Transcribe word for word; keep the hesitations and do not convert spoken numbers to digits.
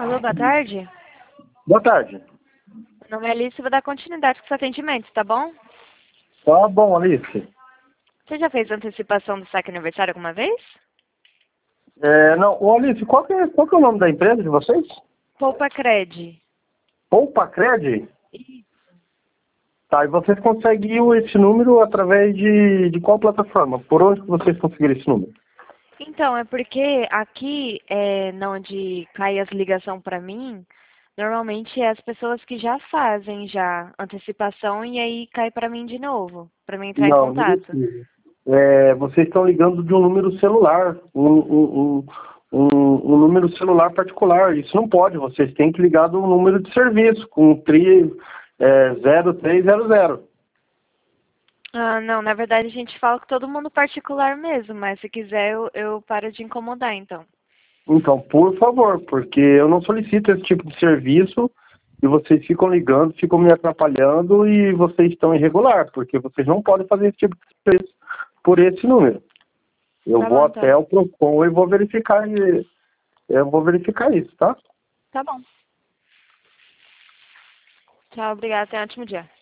Alô, boa tarde. Boa tarde. Meu nome é Alice e vou dar continuidade com o seu atendimento, tá bom? Tá bom, Alice. Você já fez antecipação do saque aniversário alguma vez? É, não, ô, Alice, qual que, é, qual que é o nome da empresa de vocês? Poupa Cred. Poupa Cred? Tá, e vocês conseguiram esse número através de, de qual plataforma? Por onde que vocês conseguiram esse número? Então, é porque aqui, é, onde cai as ligações para mim, normalmente é as pessoas que já fazem já antecipação e aí cai para mim de novo, para mim entrar em Não, não contato. precisa. É, vocês estão ligando de um número celular, um, um, um, um, um número celular particular. Isso não pode, vocês têm que ligar de um número de serviço, com tri, é, zero três zero zero. Ah, não, na verdade a gente fala com todo mundo particular mesmo, mas se quiser eu, eu paro de incomodar, então. Então, por favor, porque eu não solicito esse tipo de serviço e vocês ficam ligando, ficam me atrapalhando e vocês estão irregular, porque vocês não podem fazer esse tipo de serviço por esse número. Eu Tá vou bom, então. até o Procon e vou verificar, e- eu vou verificar isso, tá? Tá bom. Tchau, obrigada, tenha um ótimo dia.